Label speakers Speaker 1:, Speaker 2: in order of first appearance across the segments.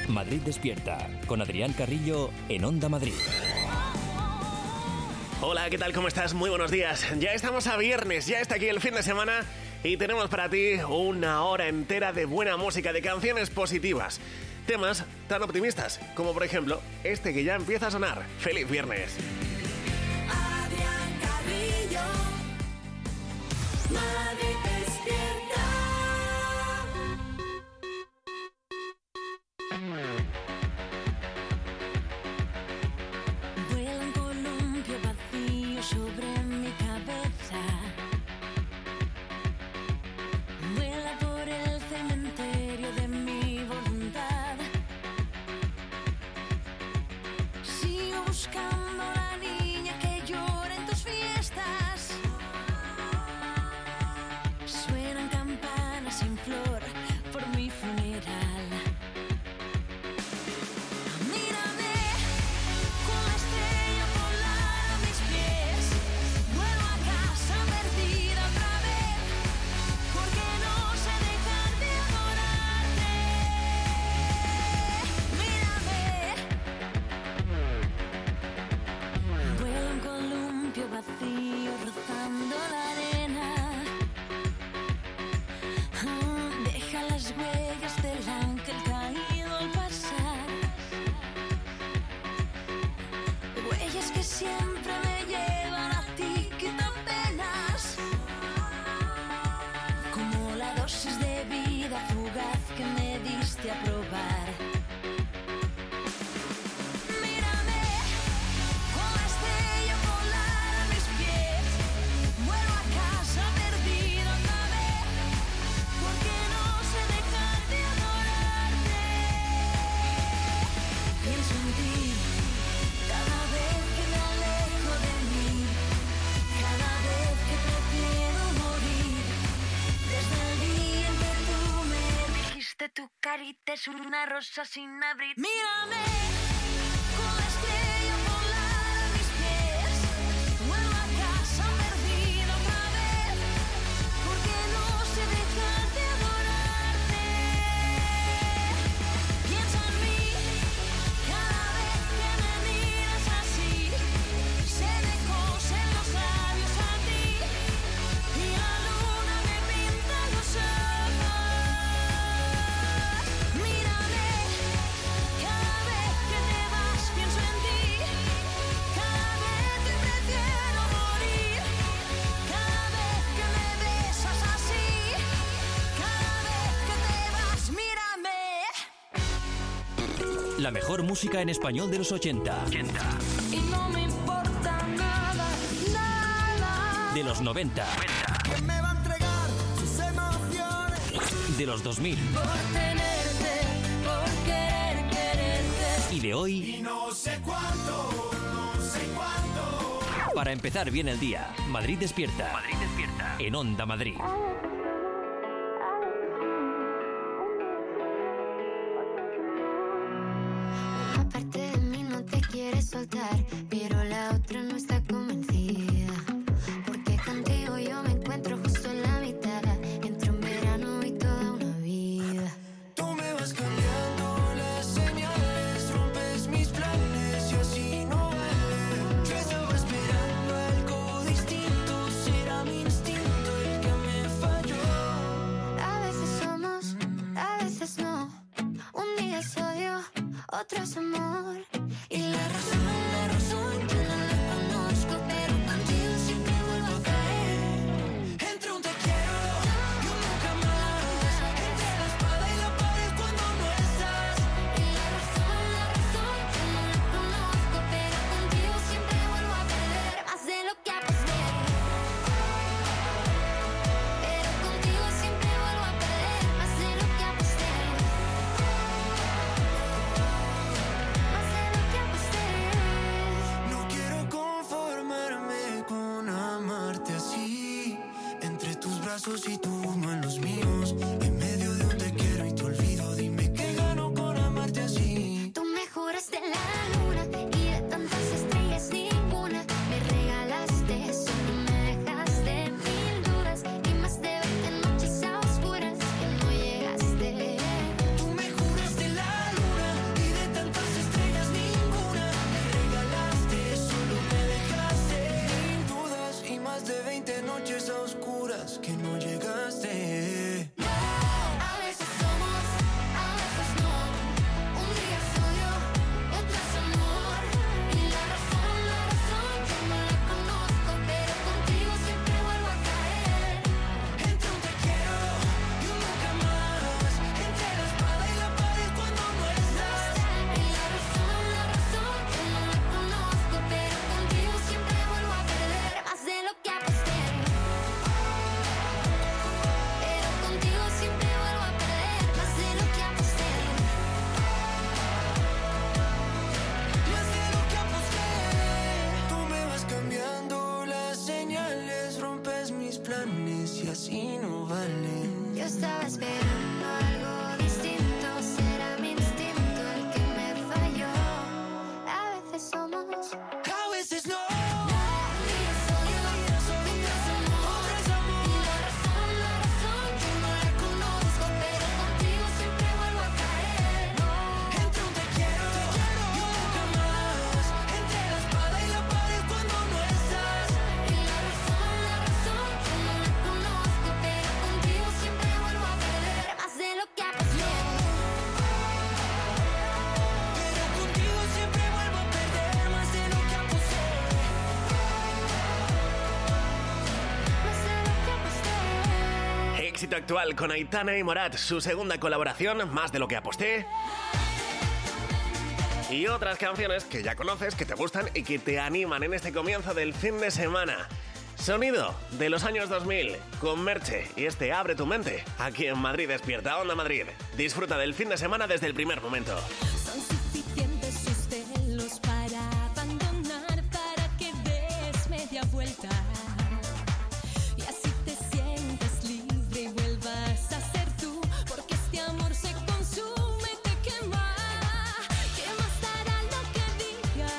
Speaker 1: Madrid Despierta, con Adrián Carrillo en Onda Madrid.
Speaker 2: Hola, ¿qué tal? ¿Cómo estás? Muy buenos días. Ya estamos a viernes, ya está aquí el fin de semana y tenemos para ti una hora entera de buena música, de canciones positivas. Temas tan optimistas como, por ejemplo, este que ya empieza a sonar. ¡Feliz viernes!
Speaker 3: Adrián Carrillo, Madrid Despierta. Vuela un columpio vacío sobre mi cabeza. Vuela por el cementerio de mi voluntad. Sigo buscando a la niña que llora en tus fiestas. Suenan campanas sin flor por mi funeral. Mírame con la estrella polar a mis pies. Vuelvo a casa perdida otra vez, porque no sé dejar de adorarte. Mírame. Vuela un columpio vacío rozando la arena. Deja las huellas del ángel caído al pasar. Huellas que siempre me llevan a ti, quitan penas. Como la dosis de vida fugaz que me diste a probar. Mírame con la estrella polar a mis pies. Vuelvo a casa perdida otra vez, porque no sé dejar de adorarte. Pienso en ti cada vez que me alejo de mí, cada vez que prefiero morir. Desde el día en que tú me dijiste tu carita es una rosa sin abrir. Mírame con la estrella polar a mis pies. Vuelvo a casa perdida otra vez, porque no sé dejar de adorarte. Piensa en mí cada vez que me miras así. Se me cosen los labios a ti y la luna me pinta los ojos. Mírame cada vez que te vas, pienso en ti. Cada vez que prefiero morir. Cada vez que me besas así. Cada vez que te vas, mírame.
Speaker 1: La mejor música en español de los 80,
Speaker 3: Y no me importa nada, nada.
Speaker 1: de los 90,
Speaker 4: ¿Quién me va a entregar sus emociones?
Speaker 1: de los 2000
Speaker 3: Por tenerte, por querer quererte.
Speaker 1: y de hoy,
Speaker 4: Y no sé cuánto,
Speaker 1: para empezar bien el día. Madrid Despierta. Madrid Despierta. En Onda Madrid.
Speaker 5: Una parte de mí no te quiere soltar, pero la otra no está convencida. Porque contigo yo me encuentro justo en la mitad, entre un verano y toda una vida.
Speaker 4: tú me vas cambiando las señales, rompes mis planes y así no vale. Yo estaba esperando algo distinto, será mi instinto el que me falló.
Speaker 5: A veces somos, a veces no. Un día es odio, otro es amor. Y la razón yo no la conozco, pero contigo siempre vuelvo a caer.
Speaker 4: Entre un te quiero y un nunca más, entre la espada y la pared cuando no estás.
Speaker 5: Y la razón yo no la conozco, pero contigo siempre vuelvo a perder. Más de lo que aposté, pero contigo siempre vuelvo a perder. Más de lo que aposté, más de lo que aposté.
Speaker 4: No quiero conformarme con amarte así, entre tus brazos y tu mano en los míos, en medio de un te quiero y te olvido. Dime qué gano con amarte así.
Speaker 5: Tú me juraste la luna y de tantas estrellas ninguna. Me regalaste eso, me dejaste mil dudas y más de 20 noches a oscuras que no llegaste.
Speaker 4: Tú me juraste la luna
Speaker 2: éxito actual con Aitana y Morat, su segunda colaboración, Más de lo que aposté. Y otras canciones que ya conoces, que te gustan y que te animan en este comienzo del fin de semana. Sonido de los años 2000 con Merche y este Abre tu mente, aquí en Madrid Despierta, Onda Madrid. Disfruta del fin de semana desde el primer momento.
Speaker 3: Son suficientes sus celos para abandonar, para que des media vuelta y así te sientes libre y vuelvas a ser tú, porque este amor se consume y te quema. ¿Qué más dará lo que diga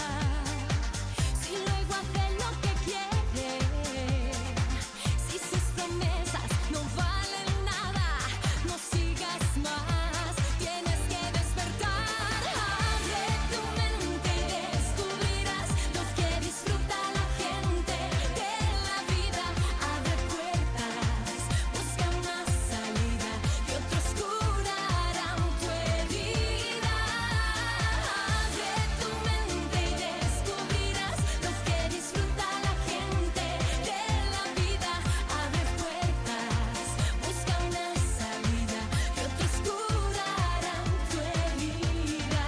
Speaker 3: si luego hace lo que quiere? Si sus promesas no valen nada, no sigas más, tienes que despertar. Abre tu mente y descubrirás lo que disfruta la gente de la vida. Abre puertas, busca una salida y otros curarán tu herida. Abre tu mente y descubrirás lo que disfruta la gente de la vida. Abre puertas, busca una salida y otros curarán tu herida.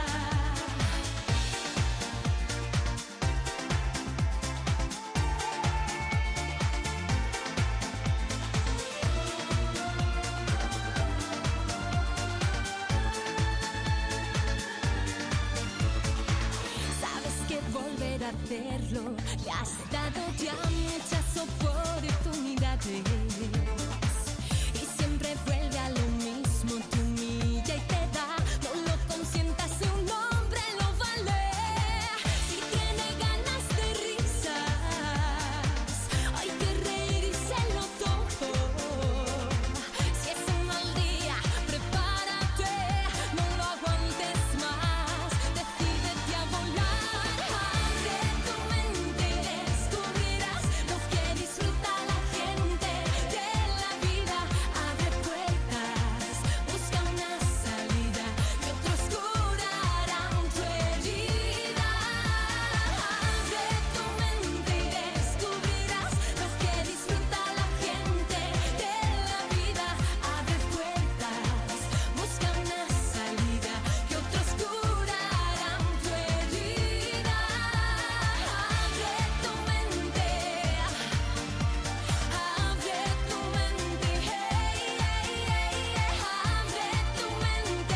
Speaker 3: Sabes que volver a hacerlo le has dado ya muchas oportunidades y siempre vuelve a lo mismo, te humilla y te da. No lo consientas, si un hombre lo vale. Si tiene ganas de risas, hay que reírselo todo. Si es un mal día, prepárate, no lo aguantes más, decídete a volar. Abre tu mente y descubrirás lo que disfruta la gente de la vida. Abre puertas, busca una salida y otros curarán tu herida. Abre tu mente y descubrirás lo que disfruta la gente de la vida. Abre puertas, busca una salida y otros curarán tu herida. Abre tu mente, abre tu mente, hey, hey, hey, abre tu mente,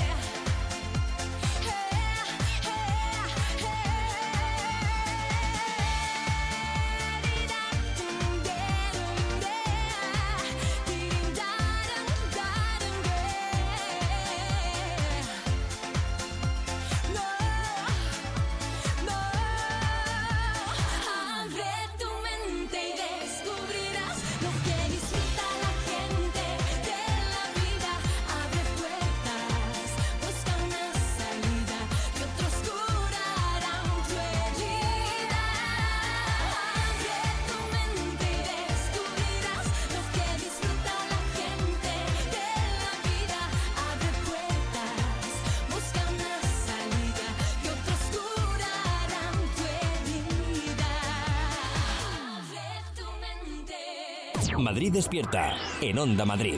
Speaker 3: abre tu mente y descubrirás lo que disfruta la gente de la vida. Abre puertas, busca una salida y otros curarán tu herida. Abre tu mente y descubrirás lo que disfruta la gente de la vida. Abre puertas, busca una salida y otros curarán tu herida. Abre tu mente.
Speaker 1: Madrid Despierta, en Onda Madrid.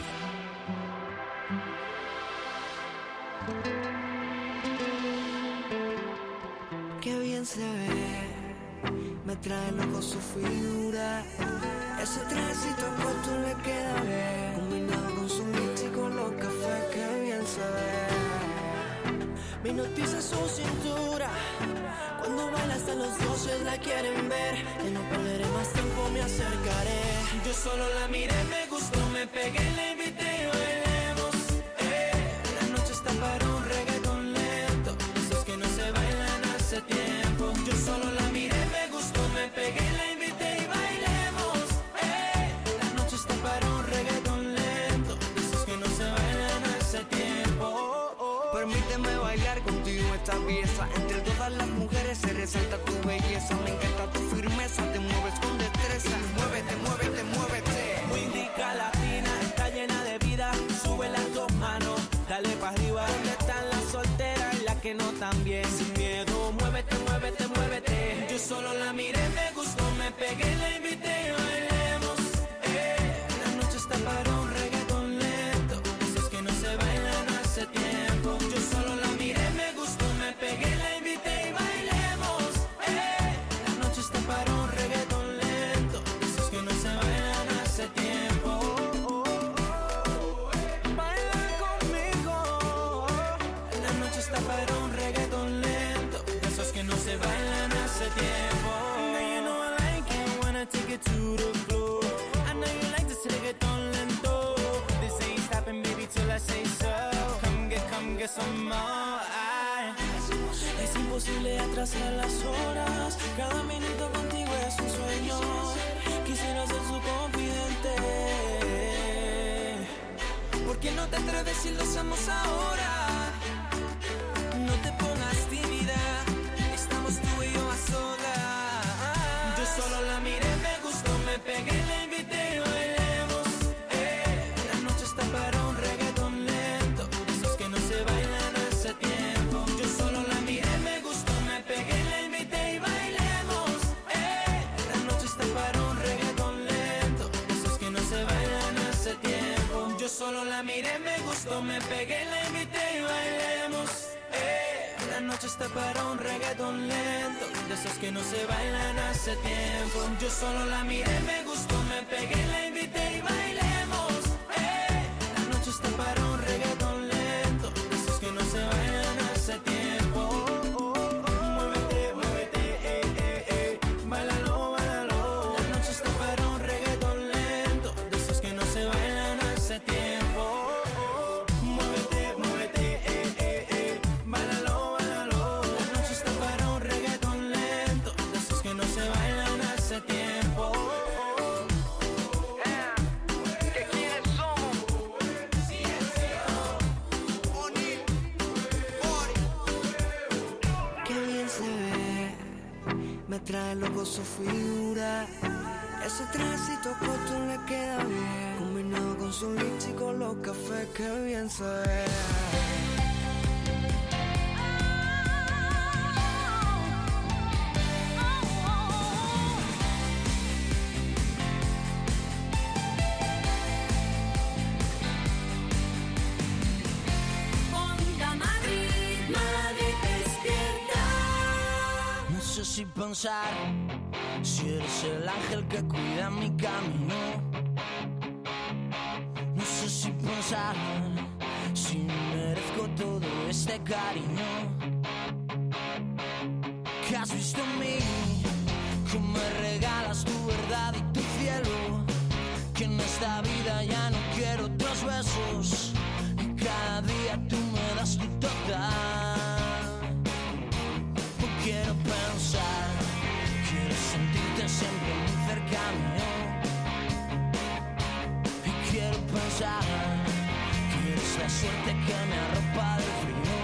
Speaker 4: Qué bien se ve, me trae loco su figura. Ese trajecito corto le queda bien, combinado con su lipstick y con los cafés. Qué bien se ve, me hipnotiza su cintura. Cuando baila hasta los dioses la quieren ver. Que no perderé más tiempo, me acercaré. Yo solo la miré, me gustó, me pegué, la invité y bailemos. La noche está para un reggaetón lento, esos que no se bailan hace tiempo. Yo solo la miré, me gustó, me pegué, la invité y bailemos. La noche está para un reggaetón lento, esos que no se bailan hace tiempo. Permíteme bailar contigo esta pieza. Entre todas las mujeres se resalta tu belleza. Me encanta tu firmeza, te mueves con destreza. Muévete, muévete, muévete. Muy rica latina, está llena de vida. Sube las dos manos, dale para arriba. ¿Dónde están las solteras y las que no tan bien? Sin miedo, muévete, muévete, muévete. Yo solo la miré, me gustó, me pegué, la invité y bailemos. La noche está para un
Speaker 6: que somos. Ay. Es imposible atrasar las horas. Cada minuto contigo es un sueño. Quisiera ser su confidente. ¿Por qué no te atreves si lo hacemos ahora? No te pongas tímida. Estamos tú y yo a solas. Yo solo la miré, me gustó, me pegué, la invité y bailemos. La noche está para un reggaetón lento, esos que no se bailan hace tiempo. Yo solo la miré, me gustó, me pegué, la invité y bailemos. La noche está para un reggaetón lento, esos que no se bailan hace tiempo. Yo solo la miré, me gustó, me pegué, la invité y bailemos. La noche está para un reggaetón lento, de esos que no se bailan hace tiempo. Yo solo la miré, me gustó, me pegué, la invité y bailemos. La noche está para un reggaetón lento, de esos que no se bailan hace tiempo. Muévete, muévete, bailalo, bailalo. La noche está para un reggaetón lento, de esos que no se bailan hace tiempo. Muévete, muévete, bailalo, bailalo. La noche está para un reggaetón lento, de esos que no se bailan hace tiempo. ¿Que quiénes somos? Qué bien se ve, me trae loco su figura. Ese trajecito corto le queda bien, combinado con su lips y con los cafés, qué bien se ve.
Speaker 3: Onda Madrid, Madrid despierta.
Speaker 6: No sé si pensar, si eres el ángel que cuida mi camino. No sé si pensar, si merezco todo este cariño. ¿Qué has visto en mí? Que me regalas tu verdad y tu cielo. Que en esta vida ya no quiero otros besos. Y cada día tú me das tu total. No quiero pensar, quiero sentirte siempre muy cerca mío. Y quiero pensar que eres la suerte que me arropa del frío.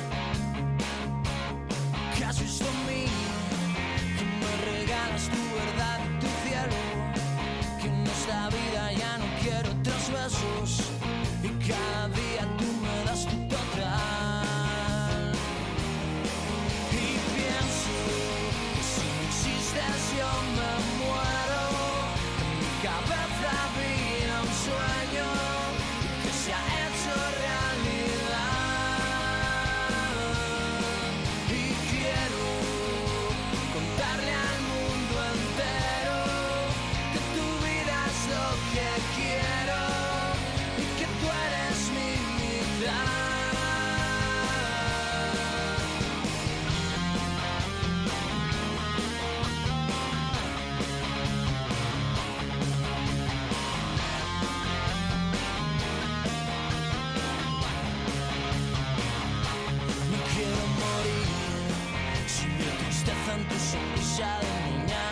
Speaker 6: ¿Qué has visto en mí? Que me regalas tu verdad y tu cielo. Que en esta vida ya no quiero otros besos. Y cada día tú me das tu total. Y pienso que si no existes yo me muero. En mi cabeza había un sueño que se ha hecho realidad. Y quiero contarle al mundo entero que tu vida es lo que quiero y que tú eres mi mitad. No quiero morir si veo tristeza en tu sonrisa de niña.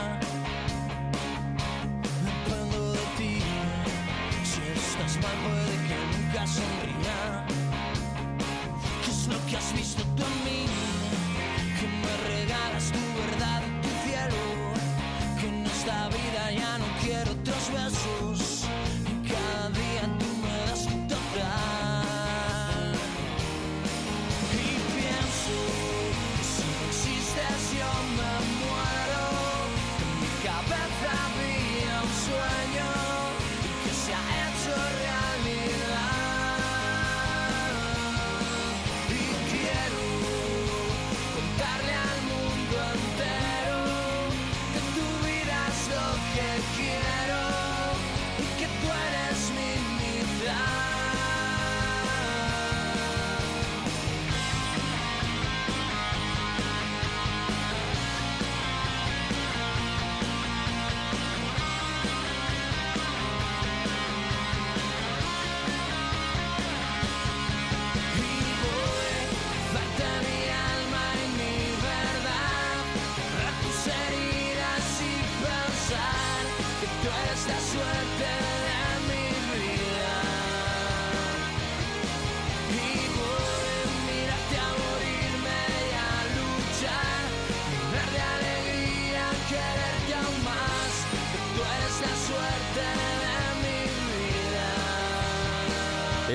Speaker 6: Dependo de ti, si estás mal puede que nunca sonría. ¿Qué es lo que has visto tú en mí? Que me regalas tu verdad y tu cielo. Que en esta vida ya no quiero otros besos. Y cada día tú me das tu total. Y pienso que si no existes yo me muero. En mi cabeza había un sueño y que se ha hecho realidad. Y quiero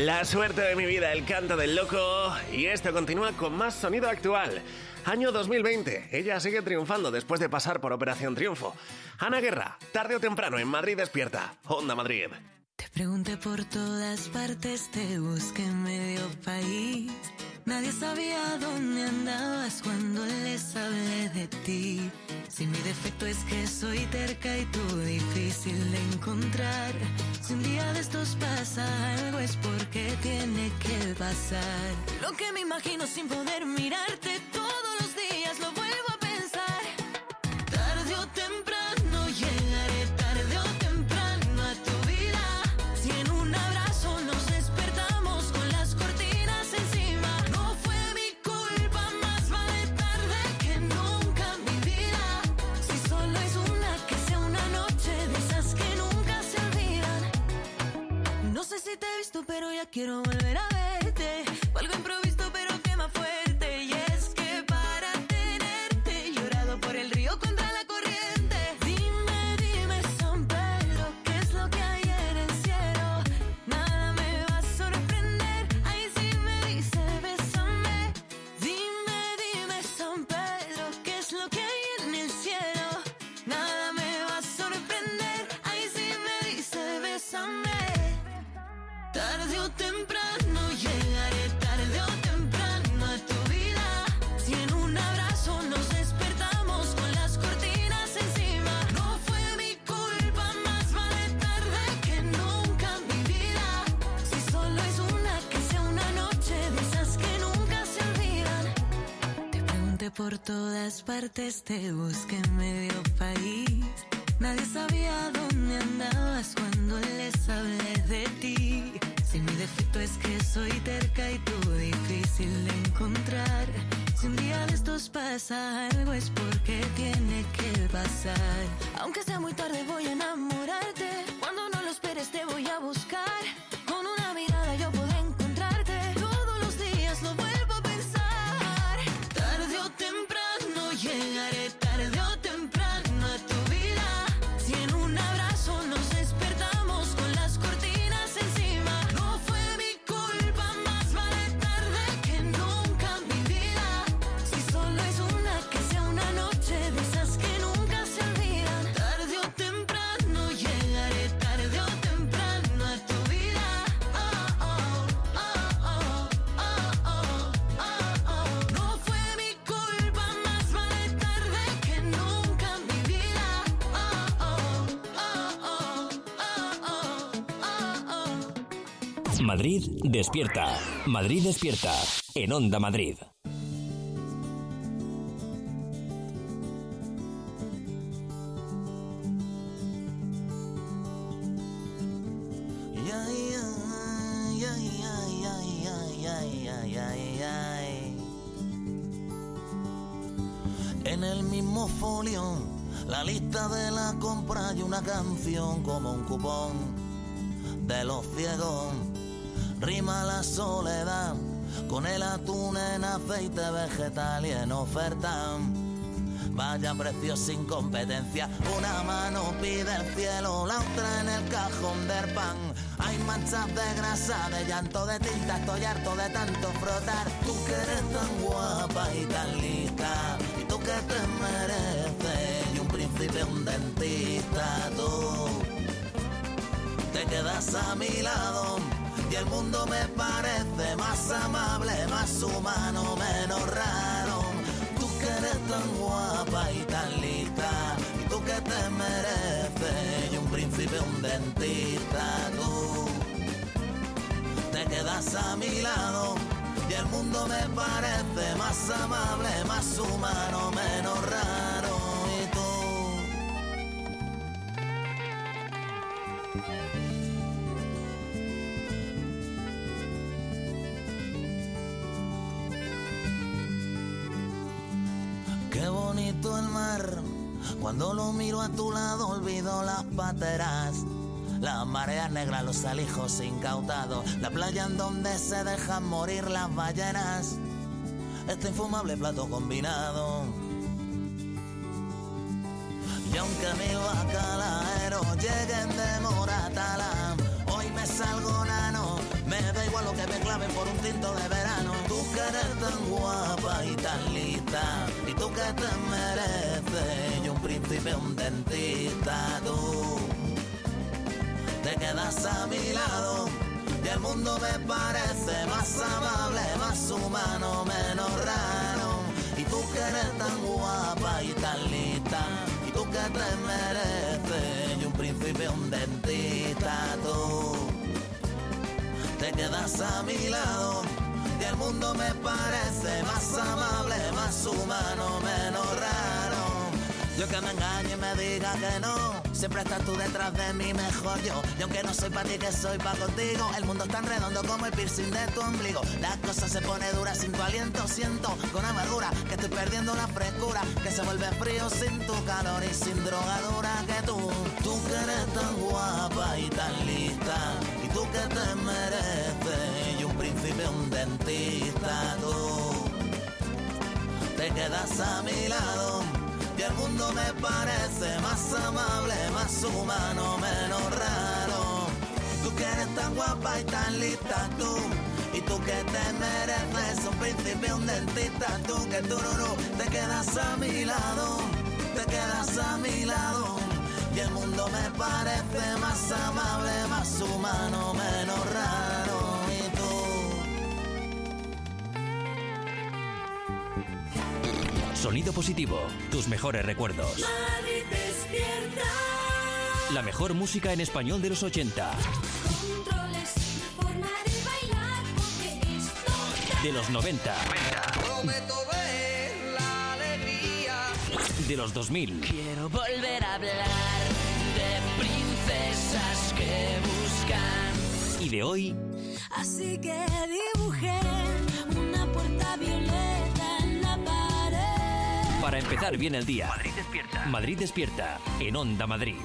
Speaker 2: La suerte de mi vida, el canto del loco. Y esto continúa con más sonido actual. Año 2020, ella sigue triunfando después de pasar por Operación Triunfo. Ana Guerra, tarde o temprano en Madrid Despierta, Onda Madrid.
Speaker 3: Te pregunté por todas partes, te busqué en medio país. Nadie sabía dónde andabas cuando les hablé de ti. Si mi defecto es que soy terca y tú difícil de encontrar. Si un día de estos pasa algo es porque tiene que pasar. Lo que me imagino sin poder mirarte todos los días lo vuelvo a pensar. Tarde o temprano llegaré, tarde o temprano a tu vida. Si en un abrazo nos despertamos con las cortinas encima. No fue mi culpa, más vale tarde que nunca mi vida. Si solo es una, que sea una noche de esas que nunca se olvidan. No sé si te he visto, pero ya quiero volver a verte. Fue algo improvisto, pero quema fuerte. Y es que para tenerte he llorado por el río contra la corriente. Dime, dime, San Pedro, ¿qué es lo que hay en el cielo? Nada me va a sorprender. Ahí sí me dice, bésame. Dime, dime, San Pedro, ¿qué es lo que hay en el cielo? Nada me va a sorprender. Ahí sí me dice, bésame. Tarde o temprano llegaré, tarde o temprano a tu vida. Si en un abrazo nos despertamos con las cortinas encima. No fue mi culpa, más vale tarde que nunca mi vida. Si solo es una, que sea una noche de esas que nunca se olvidan. Te pregunté por todas partes, te busqué en medio país. Nadie sabía dónde andabas cuando les hablé de ti. Si mi defecto es que soy terca y tú difícil de encontrar. Si un día de estos pasa algo es porque tiene que pasar. Aunque sea muy tarde voy a enamorarte. Cuando no lo esperes te voy a buscar. Con una mirada yo podré encontrarte. Todos los días lo vuelvo a pensar. Tarde o temprano llegaré, tarde o temprano a tu vida. Si en un abrazo nos despertamos con las cortinas encima. No fue mi culpa, más vale tarde que nunca mi vida. Si solo es una, que sea una noche de esas que nunca se olvidan. Tarde o temprano llegaré, tarde o temprano a tu vida. Oh, oh, oh, oh, oh, oh, oh, oh. No fue mi culpa, más vale tarde que nunca mi vida. Oh, oh, oh, oh, oh, oh, oh.
Speaker 1: Madrid Despierta. Madrid Despierta. En Onda Madrid.
Speaker 7: En el mismo folio, la lista de la compra y una canción como un cupón de los ciegos. Rima la soledad con el atún en aceite vegetal y en oferta. Vaya precio sin competencia, una mano pide el cielo, la otra en el cajón del pan. Hay manchas de grasa, de llanto, de tinta, estoy harto de tanto frotar. Tú que eres tan guapa y tan lista, y tú que te mereces, y un príncipe, un dentista, tú te quedas a mi lado, y el mundo me parece más amable, más humano, menos raro. Tú que eres tan guapa y tan lista, y tú que te mereces, y un príncipe, un dentista, tú te quedas a mi lado, y el mundo me parece más amable, más humano, menos raro. Y tú qué bonito el mar, cuando lo miro a tu lado olvido las pateras, las mareas negras, los alijos incautados, la playa en donde se dejan morir las ballenas, este infumable plato combinado. Y aunque mil bacalaeros lleguen de Moratalá, hoy me salgo nano, me Me da igual lo que me claven por un tinto de verano. Tú que eres tan guapa y tan lista, y tú que te mereces, y un príncipe, un dentista, tú te quedas a mi lado y el mundo me parece más amable, más humano, menos raro. Y tú que eres tan guapa y tan lista, y tú que te mereces, y un príncipe, un dentista, tú te quedas a mi lado y el mundo me parece más amable, más humano, menos raro. Yo que me engañe y me diga que no, siempre estás tú detrás de mí, mejor yo. Y aunque no soy para ti, que soy para contigo, el mundo es tan redondo como el piercing de tu ombligo. Las cosas se pone duras sin tu aliento, siento con amargura que estoy perdiendo la frescura, que se vuelve frío sin tu calor y sin drogadura. Que tú que eres tan guapa y tan lista, y tú que te mereces, y un príncipe, un dentista, tú te quedas a mi lado y el mundo me parece más amable, más humano, menos raro. Tú que eres tan guapa y tan lista, tú, y tú que te mereces un príncipe, un dentista, tú que tururú, te quedas a mi lado, te quedas a mi lado. Y el mundo me parece más amable, más humano, menos raro. Y tú.
Speaker 1: Sonido Positivo, tus mejores recuerdos.
Speaker 3: Madrid despierta.
Speaker 1: La mejor música en español de los 80.
Speaker 3: Controles, forma de bailar, porque esto
Speaker 1: De los 90.
Speaker 6: Prometo ver la alegría.
Speaker 1: De los 2000.
Speaker 8: Quiero volver a hablar de princesas que buscan.
Speaker 1: Y de hoy,
Speaker 3: Así que dibujé una puerta violeta en la pared.
Speaker 1: para empezar bien el día. Madrid despierta en Onda Madrid.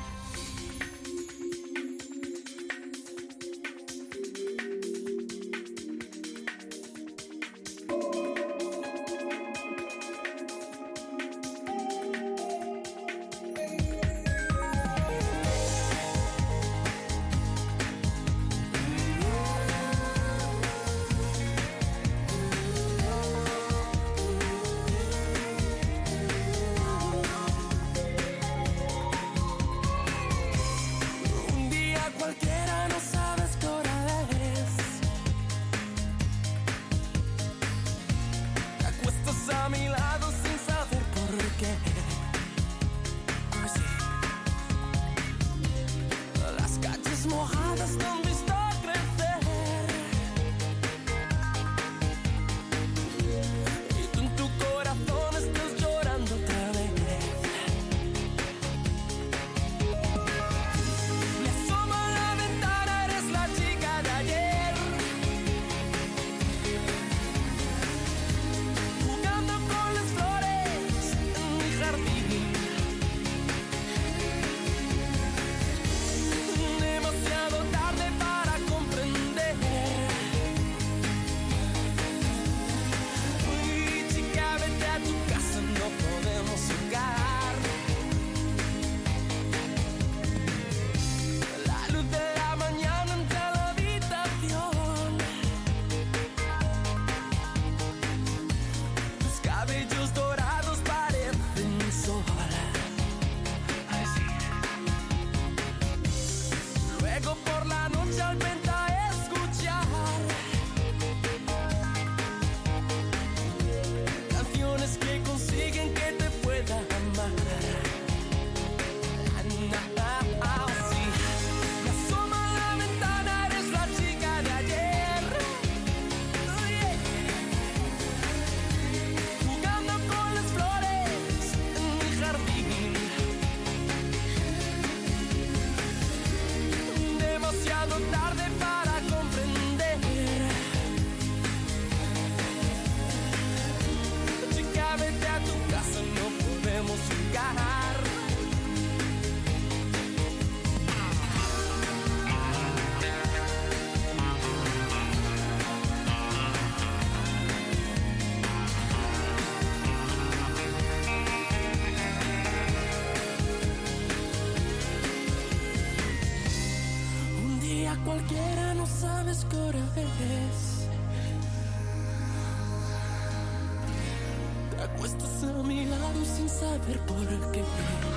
Speaker 6: puestos a mi lado sin saber por qué.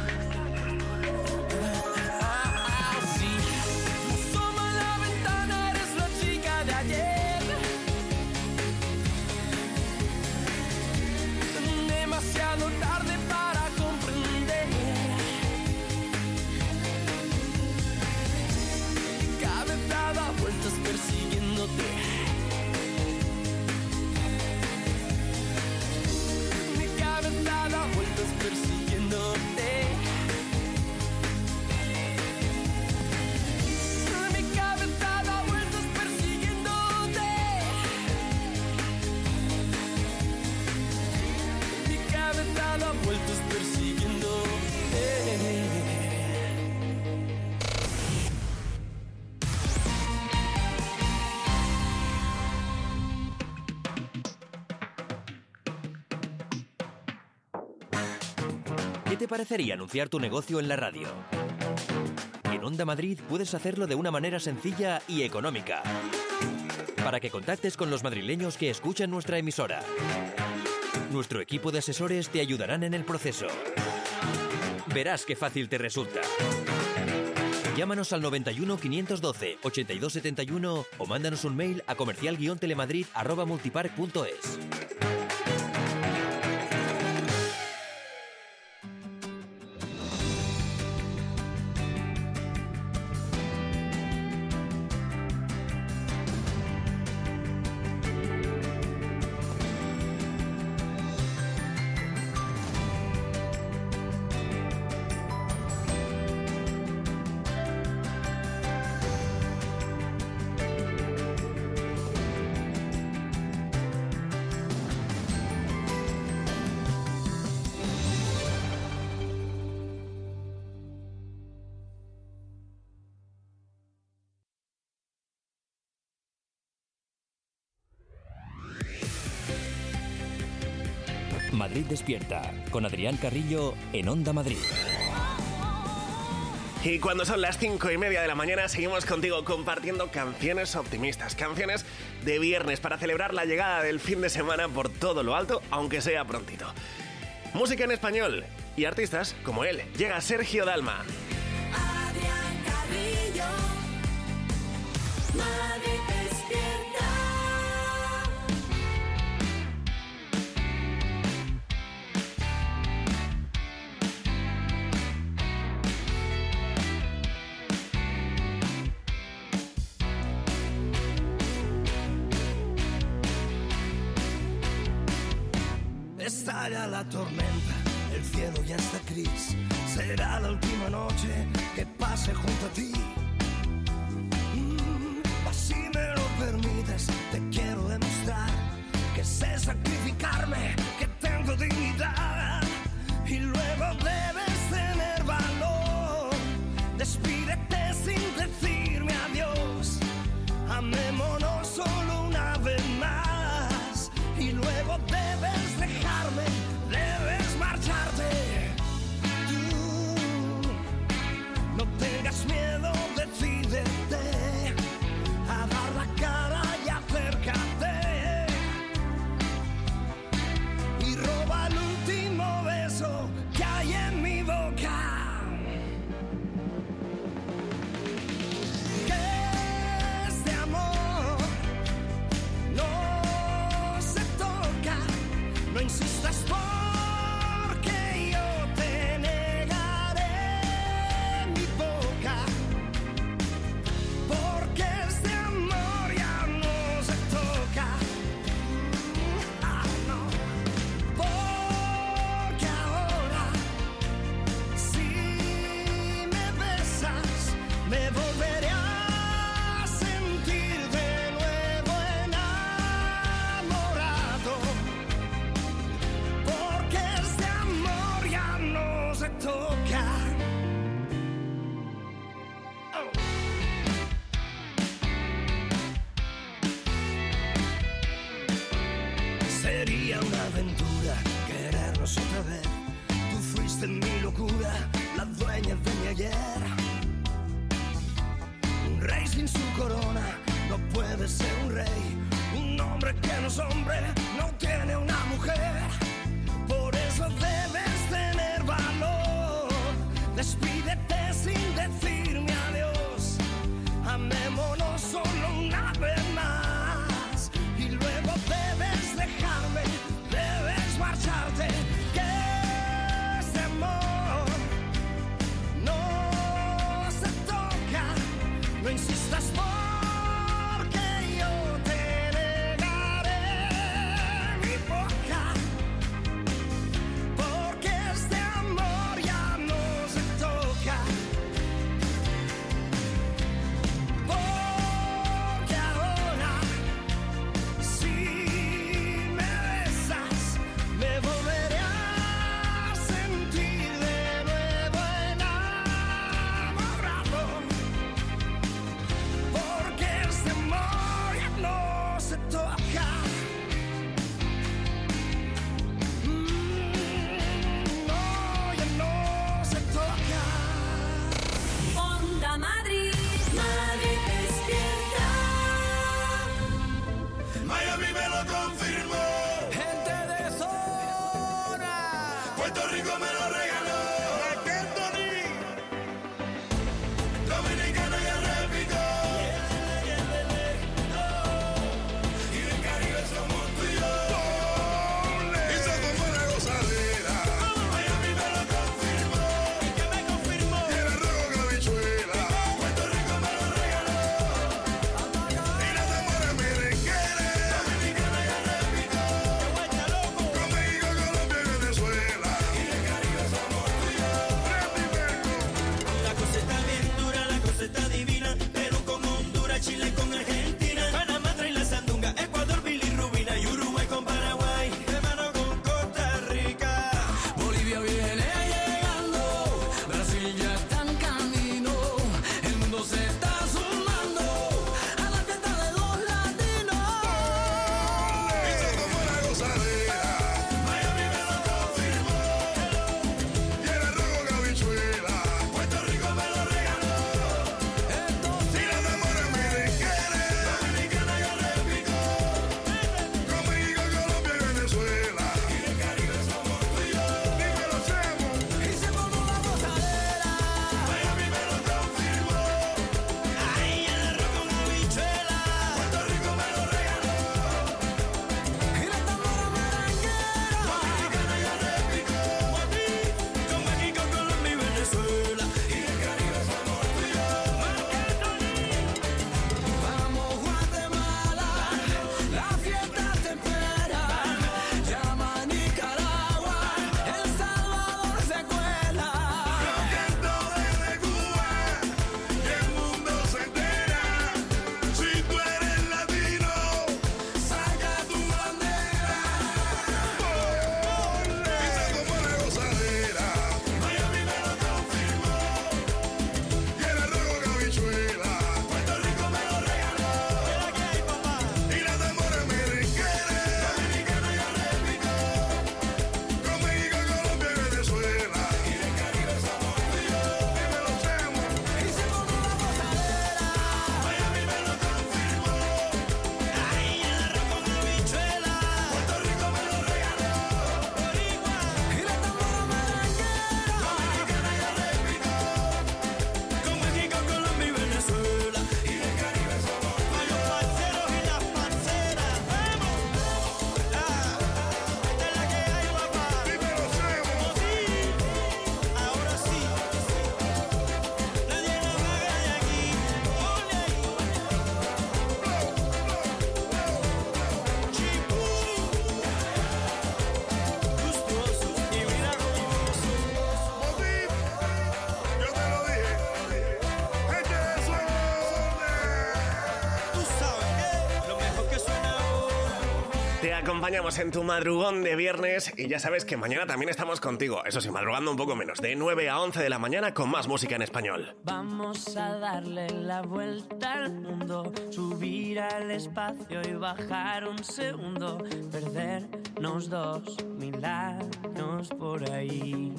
Speaker 6: Sí, asoma a la ventana, eres la chica de ayer. Demasiado tarde para comprender. Mi cabeza da vueltas persiguiéndote. Mi cabeza da vueltas persiguiéndote. Mi cabeza da vueltas persiguiéndote. Mi cabeza da vueltas persiguiéndote.
Speaker 1: ¿Qué te parecería anunciar tu negocio en la radio? En Onda Madrid puedes hacerlo de una manera sencilla y económica, para que contactes con los madrileños que escuchan nuestra emisora. Nuestro equipo de asesores te ayudarán en el proceso. Verás qué fácil te resulta. Llámanos al 91 512 8271 o mándanos un mail a comercial-telemadrid@multipark.es. Madrid Despierta, con Adrián Carrillo en Onda Madrid.
Speaker 2: Y cuando son las 5:30 de la mañana, seguimos contigo compartiendo canciones optimistas, canciones de viernes para celebrar la llegada del fin de semana por todo lo alto, aunque sea prontito. Música en español y artistas como él. Llega Sergio Dalma.
Speaker 3: Adrián Carrillo, Madrid Despierta.
Speaker 9: Estalla la tormenta, el cielo ya está gris. Será la última noche que pase junto a ti. Si me lo permites, te quiero demostrar que sé sacrificarme, que tengo dignidad. Y luego debes tener valor. Despídete sin decirme adiós. Amémonos solo una vez más. Y luego debes dejarme, debes marcharte. Tú no tengas miedo, decídete a dar la cara y acércate. Y roba el último beso que hay en mi boca. Que este amor no se toca. No insistas porque yo te negaré mi boca. Porque este amor ya no se toca. Ah, no. Porque ahora si me besas me volveré a sentir de nuevo enamorado. Porque este amor ya no se toca. Oh. Sería una aventura querernos otra vez. Tú fuiste mi locura, la dueña de mi ayer. Un rey sin su corona no puede ser un rey. Un hombre que no es hombre no tiene una mujer. Por
Speaker 4: confirmó.
Speaker 9: Gente de zona.
Speaker 4: Puerto Rico me lo regaló. Dominicana ya replicó. Y del Caribe somos tú y yo. Y se tomó una gozadera. Miami me lo confirmó.
Speaker 9: ¿Qué me confirmó?
Speaker 4: Y el arroz con habichuela. Puerto Rico me lo regaló. Y la Zamora merenguera. Dominicana ya replicó. Con México, Colombia y Venezuela. Y del Caribe somos tú y yo.
Speaker 6: La cosa está bien dura, la cosa está divina. Perú con Honduras, Chile con Argentina. Panamá trae la sandunga, Ecuador, bilirrubina. Y Uruguay con Paraguay, hermano con Costa Rica.
Speaker 9: Bolivia viene llegando, Brasil ya está en camino, el mundo se está sumando a la fiesta de los latinos.
Speaker 4: Y se tomó una gozadera. Miami me lo confirmó. Y el arroz con habichuela. Puerto Rico me lo regaló. Y la Zamora merenguera. Dominicana ya replicó. Con México, Colombia y Venezuela. Y del Caribe somos tú y yo. Dímelo, Chemo.
Speaker 9: Y se formó la gozadera,
Speaker 4: Miami me lo confirmó.
Speaker 6: Ay, el arroz con habichuela.
Speaker 4: Puerto Rico me lo regaló.
Speaker 9: y la tambora merenguera.
Speaker 4: Dominicana ya replicó.
Speaker 6: Con México, Colombia y Venezuela.
Speaker 4: Y del Caribe somos tú y yo.
Speaker 9: Vamos Guatemala, la fiesta te espera. Llama a Nicaragua, El Salvador se cuela.
Speaker 4: Canto desde Cuba, y el mundo se entera. Si tú eres latino, saca tu bandera. Y se tomó la gozadera. Miami me lo confirmó. Y el arroz con habichuela. Puerto Rico me lo regaló. Y la Zamora merenguera. Dominicana ya replicó. Con México, Colombia y Venezuela. Y del Caribe somos tú y yo. Dímelo, Chemo.
Speaker 9: Y se formó la gozadera,
Speaker 4: Miami me lo confirmó.
Speaker 6: Ay, el arroz con habichuela.
Speaker 4: Puerto Rico me lo regaló.
Speaker 9: y la tambora merenguera.
Speaker 4: Dominicana ya replicó.
Speaker 6: Con México, Colombia y Venezuela.
Speaker 4: Y del Caribe somos tú y yo.
Speaker 6: Parceros y las parceras. ¡Vamos! Esta es la que hay, papá.
Speaker 4: Dímelo, Chemo.
Speaker 6: Ahora sí. Nadie nos haga de aquí. Ole ahí. Chipú. Gustoso. Y mira cómo
Speaker 4: Motiv, yo te lo dije. Gente de zona.
Speaker 6: tú sabes, lo mejor que suena ahora.
Speaker 2: Te acompañamos en tu madrugón de viernes y ya sabes que mañana también estamos contigo. Eso sí, madrugando un poco menos, de 9 a 11 de la mañana con más música en español.
Speaker 8: Vamos a darle la vuelta al mundo, subir al espacio y bajar un segundo, perdernos 2000 años por ahí.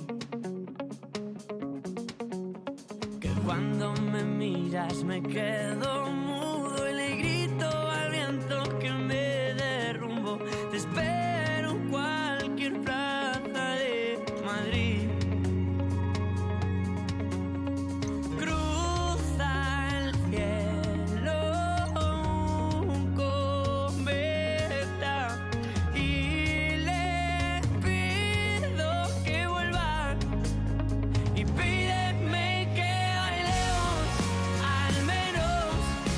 Speaker 8: Que cuando me miras me quedo mudo y le grito al viento que me derrumbo. Te espero en cualquier plaza de Madrid. Cruza el cielo un cometa y le pido que vuelva y pídeme que bailemos al menos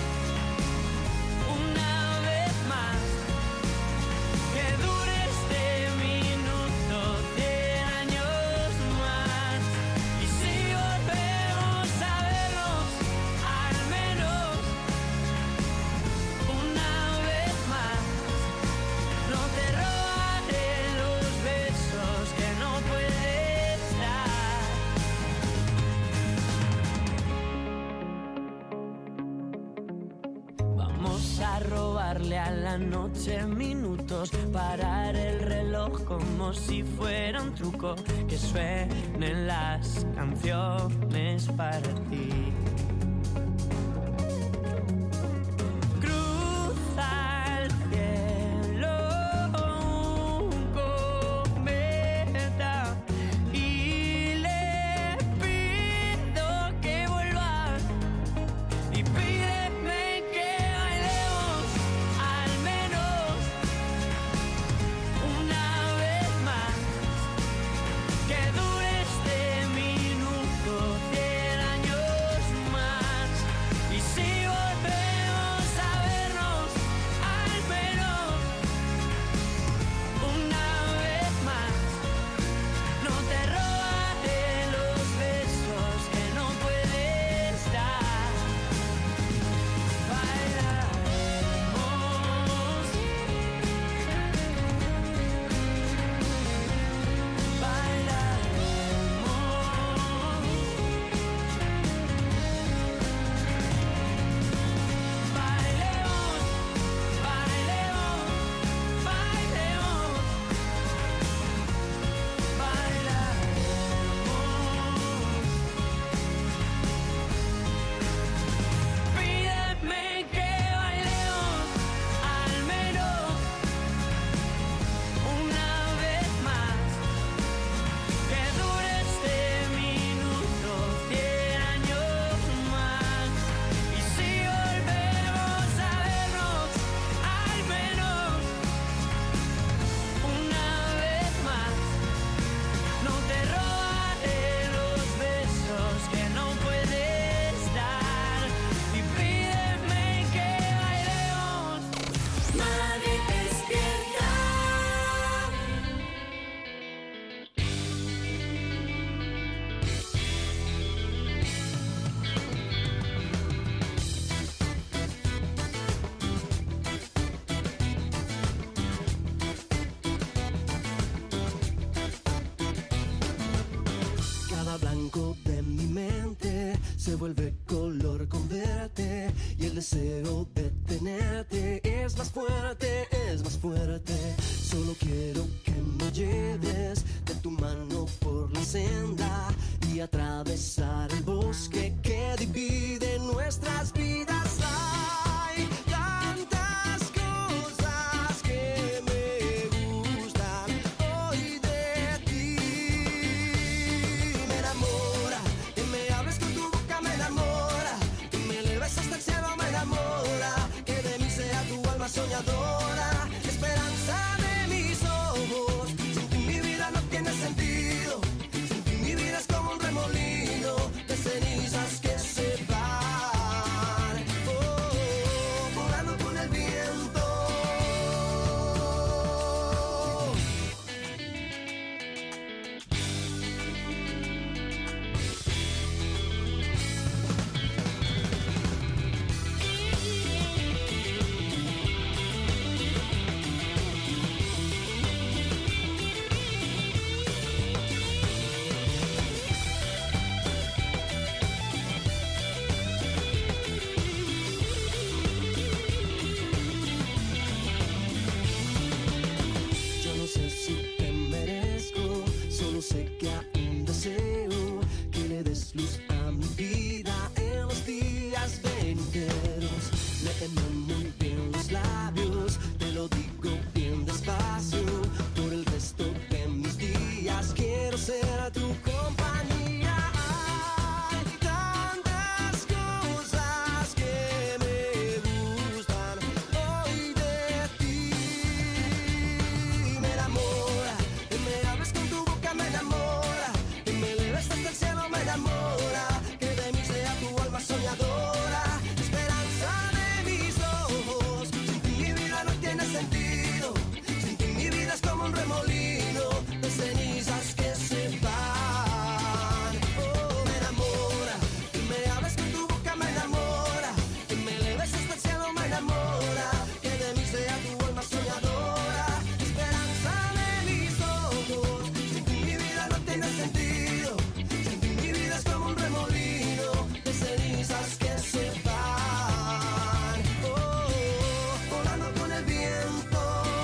Speaker 8: una vez más, que dure este minuto 100 años más, y si volvemos a vernos al menos una vez más, no te robaré los besos que no puedes dar. Vamos a robarle a la noche minutos, parar el reloj como si fuera un truco, que suenen las canciones para ti. Cruza el cielo
Speaker 10: vuelve color con verte y el deseo de tenerte es más fuerte, es más fuerte. Solo quiero que me lleves de tu mano por la senda y atravesar el bosque que divide nuestras vidas. Hay tantas cosas que me gustan hoy de ti. Me enamora, que me hables con tu boca me enamora, que me eleves hasta el cielo me enamora, que de mí sea tu alma soñadora, esperanza de mis ojos. Sin ti mi vida no tiene sentido, sin ti mi vida es como un remolino de cenizas que se van, volando con el viento. Yo no sé si te merezco, solo sé que aún deseo que le des luz a mi vida en los días venideros. Léeme muy bien los labios, te lo digo bien despacio, por el resto de mis días quiero ser tu compañía. Hay tantas cosas que me gustan hoy de ti. Me enamora, que me hables con tu boca me enamora, que me eleves hasta el cielo me enamora, que de mí sea tu alma soñadora, esperanza de mis ojos. Sin ti mi vida no tiene sentido, sin ti mi vida es como un remolino de cenizas que se van. Me enamora, que me hables con tu boca me enamora, que me eleves hasta el cielo me enamora, que de mí sea tu alma soñadora, esperanza de mis ojos. Sin ti mi vida no tiene sentido, sin ti mi vida es como un remolino de cenizas que se van, volando con el viento.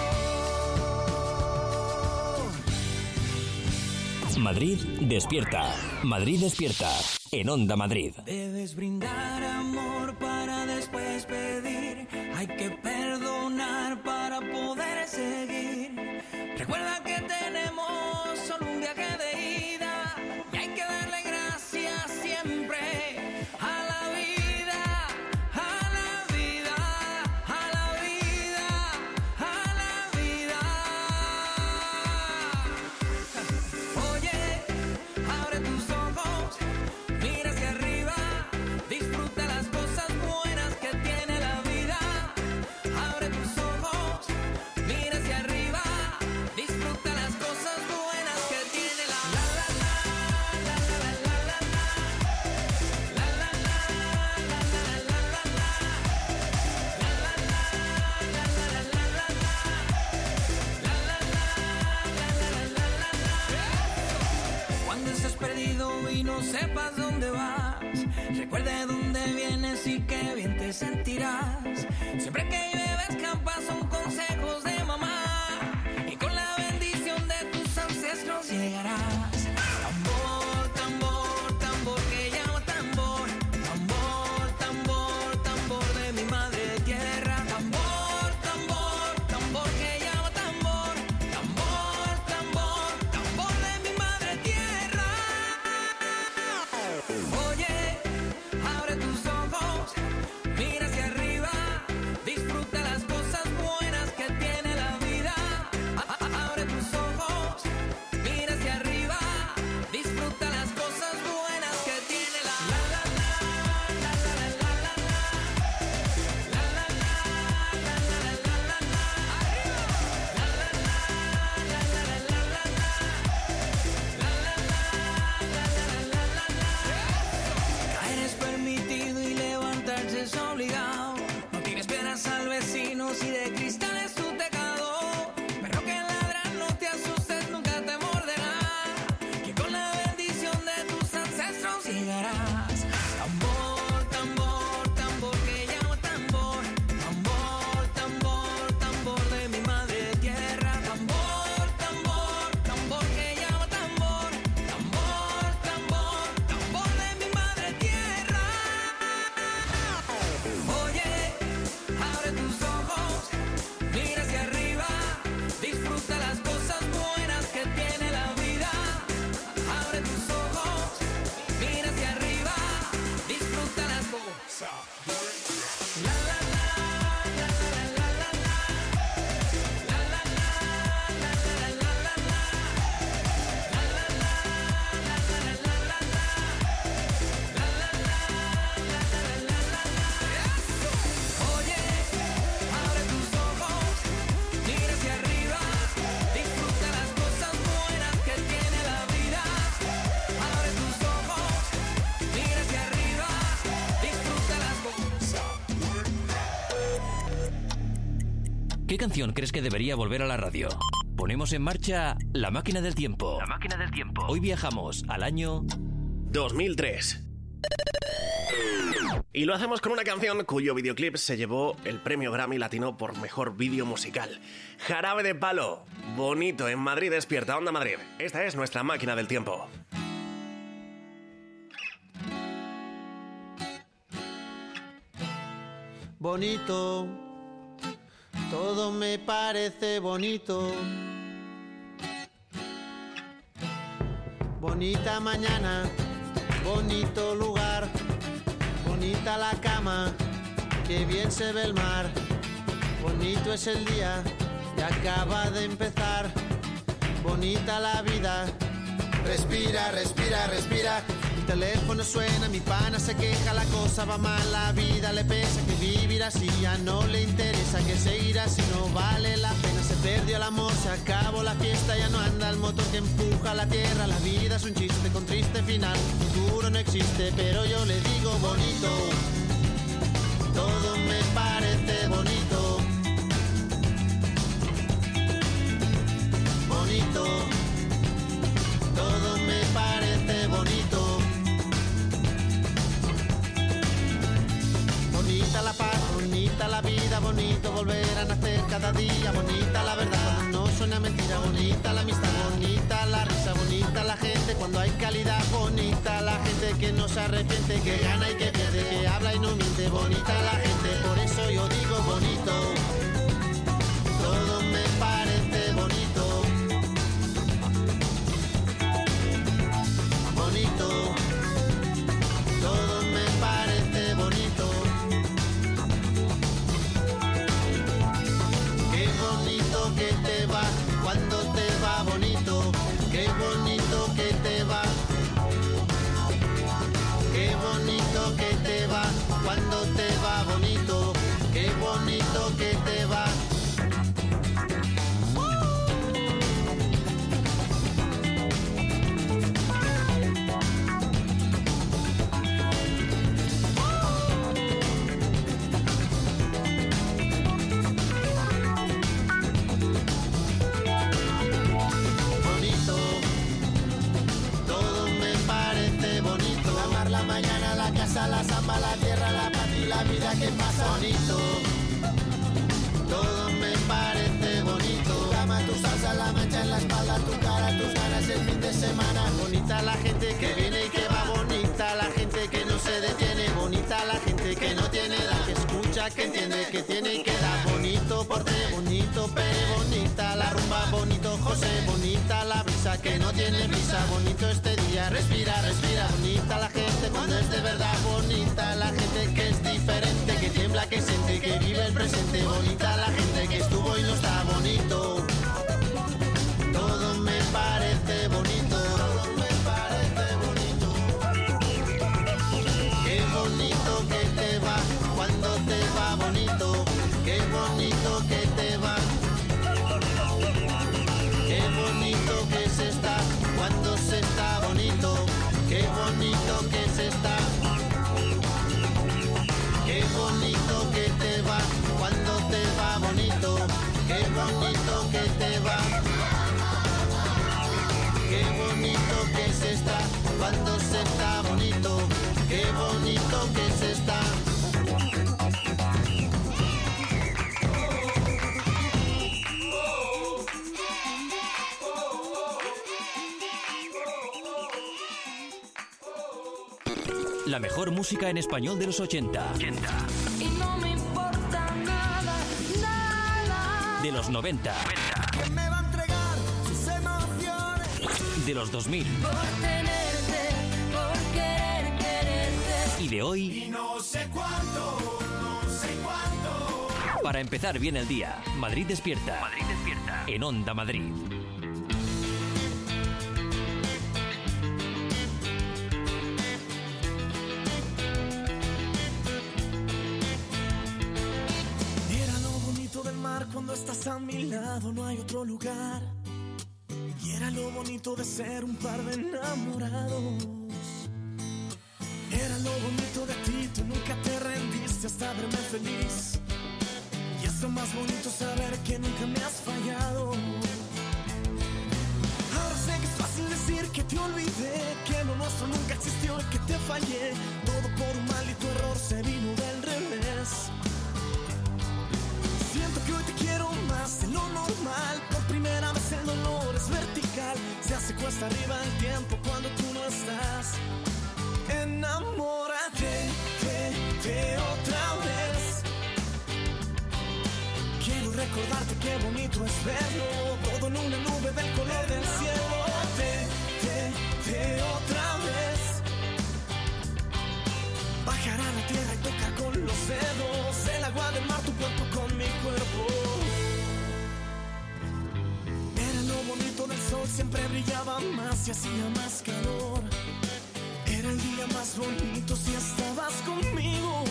Speaker 1: Madrid despierta. Madrid despierta. En Onda Madrid.
Speaker 8: Debes brindar amor para después pedir. Hay que perdonar para poder seguir. Recuerda que tenemos solo un viaje de ida y hay que darle gracias siempre a la vida, a la vida, a la vida, a la vida. Oye, abre tus ojos, mira hacia arriba, disfruta las cosas buenas que tiene la vida. Abre tus ojos, mira hacia arriba, disfruta las cosas buenas que tiene la la la la la la la la la la la Cuando estés perdido y no sepas dónde vas, recuerda de dónde vienes y qué bien te sentirás. Siempre que llueve escampa son consejos de mamá y con la bendición de tus ancestros llegarás. Tambor, tambor, tambor que llama tambor. Tambor, tambor, tambor de mi madre tierra. Tambor, tambor, tambor que llama tambor. Tambor, tambor, tambor de mi madre tierra. Oye, abre tus ojos, mira hacia arriba, disfruta las cosas buenas que tiene
Speaker 1: ¿Qué canción crees que debería volver a la radio? Ponemos en marcha La Máquina del Tiempo.
Speaker 11: La Máquina del Tiempo.
Speaker 1: Hoy viajamos al año
Speaker 2: 2003. Y lo hacemos con una canción cuyo videoclip se llevó el premio Grammy Latino por mejor vídeo musical. Jarabe de Palo, Bonito, en Madrid Despierta, Onda Madrid. Esta es nuestra Máquina del Tiempo.
Speaker 12: Bonito, todo me parece bonito. Bonita mañana, bonito lugar, bonita la cama, qué bien se ve el mar. Bonito es el día que acaba de empezar, bonita la vida. Respira, respira, respira. Mi teléfono suena, mi pana se queja, la cosa va mal, la vida le pesa, que vivir así ya no le interesa, que seguir así no vale la pena. Se perdió el amor, se acabó la fiesta, ya no anda el motor que empuja la tierra. La vida es un chiste con triste final, futuro no existe, pero yo le digo bonito. Todo me parece bonito. Bonito. Todo me parece bonito. Bonita la paz, bonita la vida, bonito volver a nacer cada día. Bonita la verdad cuando no suena mentira, bonita la amistad, bonita la risa, bonita la gente cuando hay calidad. Bonita la gente que no se arrepiente, que gana y que pierde, que habla y no miente. Bonita la gente, por eso yo digo bonito. Todo me parece bonito. Bonito, todo me parece bonito. Qué bonito que te va cuando te va bonito. Qué bonito que te va. Qué bonito que te va cuando te va bonito. Qué bonito que te va. La samba, la tierra, la patria y la vida que pasa. Bonito, todo me parece bonito. Cama, tu salsa, la mancha en la espalda, tu cara, tus ganas el fin de semana. Bonita la gente que viene y que va, bonita la gente que no se detiene, bonita la gente que no tiene edad, que escucha, que entiende, que tiene y que da. Bonito porte, bonito Pere, bonita la rumba, bonito José, bonita la brisa que no tiene prisa, bonito este día, respira, respira. Bonita la gente cuando es de verdad, bonita la gente que es diferente, que tiembla, que siente, que vive el presente. Bonita la gente que estuvo y no está bonito. Todo me parece bonito. Todo me parece bonito. Qué bonito que te va cuando te va bonito. Qué bonito que te va. Qué bonito que se está cuando se está bonito. Qué bonito que se está. Qué bonito que te va cuando te va bonito. Qué bonito que te va. Qué bonito que se está cuando se está bonito. Qué bonito que se está.
Speaker 1: La mejor música en español de los 80.
Speaker 3: Y no me importa nada, nada.
Speaker 1: De los 90.
Speaker 9: Que me va a entregar sus emociones.
Speaker 1: De los 2000.
Speaker 3: Por tenerte, por querer quererte.
Speaker 1: Y de hoy.
Speaker 9: Y no sé cuánto, no sé cuánto.
Speaker 1: Para empezar bien el día, Madrid Despierta.
Speaker 11: Madrid Despierta.
Speaker 1: En Onda Madrid.
Speaker 6: Cuando estás a mi lado no hay otro lugar. Y era lo bonito de ser un par de enamorados. Era lo bonito de ti, tú nunca te rendiste hasta verme feliz.
Speaker 9: Y es lo más bonito saber que nunca me has fallado. Ahora sé que es fácil decir que te olvidé, que lo nuestro nunca existió y que te fallé. Todo por un maldito error se vino del revés. Siento que hoy te quiero más de lo normal. Por primera vez el dolor es vertical. Se hace cuesta arriba el tiempo cuando tú no estás. Enamórate de otra vez. Quiero recordarte qué bonito es verlo, todo en una nube del color del cielo. De otra vez. Bajar a la tierra y tocar con los dedos el agua del mar, tu cuerpo con mi cuerpo. Era lo bonito del sol, siempre brillaba más y hacía más calor. Era el día más bonito si estabas conmigo.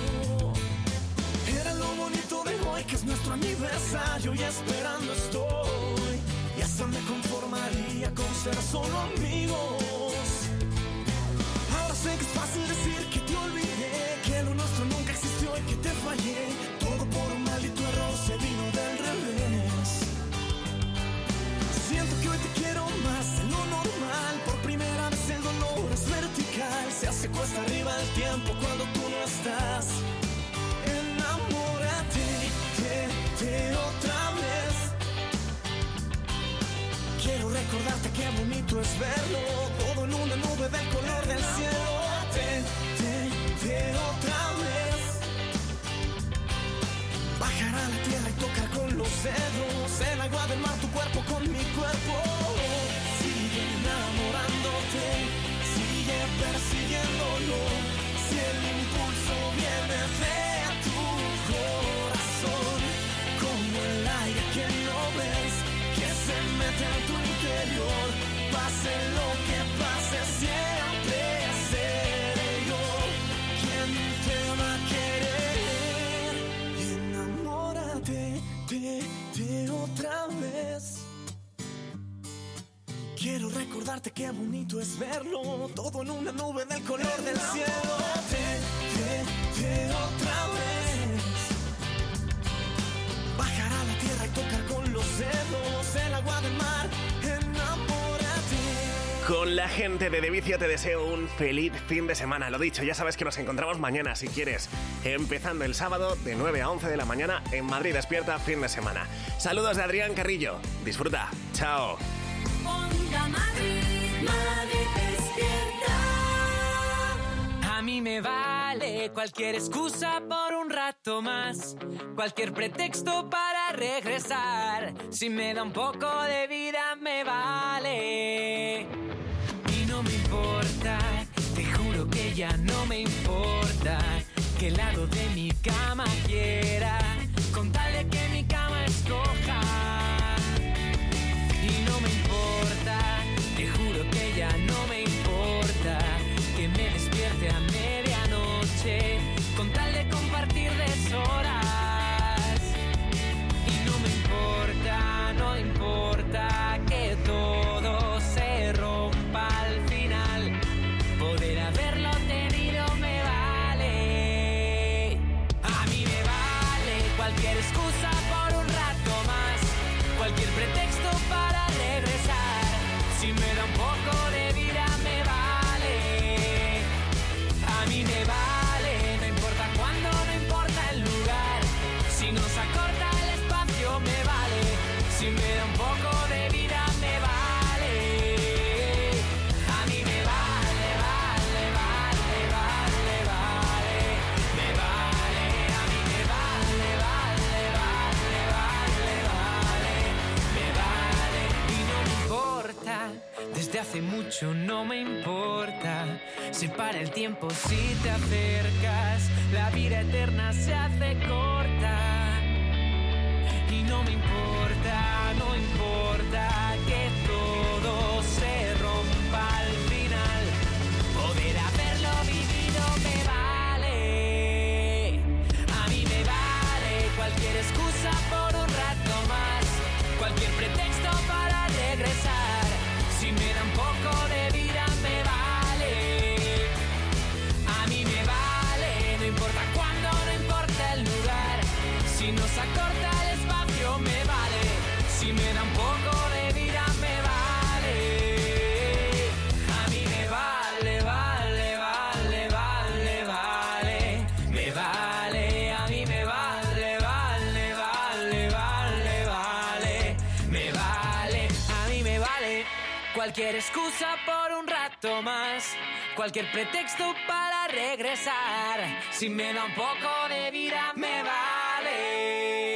Speaker 9: Era lo bonito de hoy, que es nuestro aniversario, y esperando estoy. Y hasta me conformaría con ser solo amigos. Ahora sé que es fácil decir que te olvidé, que lo nuestro nunca existió y que te fallé. Todo por un maldito error se vino del revés. Siento que hoy te quiero más de lo normal. Por primera vez el dolor es vertical. Se hace cuesta arriba el tiempo cuando tú no estás. Enamórate de otra vez. Quiero recordarte qué bonito es verlo, todo en una nube del color del cielo. De otra vez. Bajar a la tierra y tocar con los dedos el agua del mar, tu cuerpo con mi cuerpo. Sigue enamorándote, sigue persiguiéndolo. Si el impulso viene de tu corazón, como el aire que no ves, que se mete en tu interior. Pase lo que pase, siempre seré yo quien te va a querer. Enamórate de otra vez. Quiero recordarte qué bonito es verlo, todo en una nube del color del cielo. De otra vez. Bajar a la tierra y tocar con los dedos el agua del mar. Enamórate.
Speaker 2: Con la gente de Vicio te deseo un feliz fin de semana. Lo dicho, ya sabes que nos encontramos mañana, si quieres, empezando el sábado de 9 a 11 de la mañana en Madrid Despierta, fin de semana. Saludos de Adrián Carrillo. Disfruta. Chao.
Speaker 3: Onda Madrid, Madrid despierta.
Speaker 8: A mí me vale cualquier excusa por un rato más, cualquier pretexto para regresar. Si me da un poco de vida me vale. Y no me importa, te juro que ya no me importa qué lado de mi cama quiera, con tal de que mi cama escoja. Y no me importa, te juro que ya no me importa que me despierte a medianoche, con tal de compartir deshoras. Y no me importa, no importa que todo se rompa al final, poder haberlo tenido me vale. A mí me vale cualquier excusa por un rato más, cualquier pretexto para regresar. Si me da un poco de vida me vale. A mí me vale, no importa cuándo, no importa el lugar. Si nos acorta el espacio me vale. Si me da un poco de vida me vale. A mí me vale, vale, vale, vale, vale. Me vale, a mí me vale, vale, vale, vale, vale. Me vale y no me importa. Desde hace mucho no me importa. Se para el tiempo si te acercas. La vida eterna se hace corta. Y no me importa, no importa que todo se rompa al final, poder haberlo vivido me vale. A mí me vale cualquier excusa por un rato más, cualquier pretexto para regresar. Si me da un poco de vida me vale. A mí me vale, no importa cuándo, no importa el lugar. Si nos Cualquier excusa por un rato más, cualquier pretexto para regresar. Si me da un poco de vida me vale.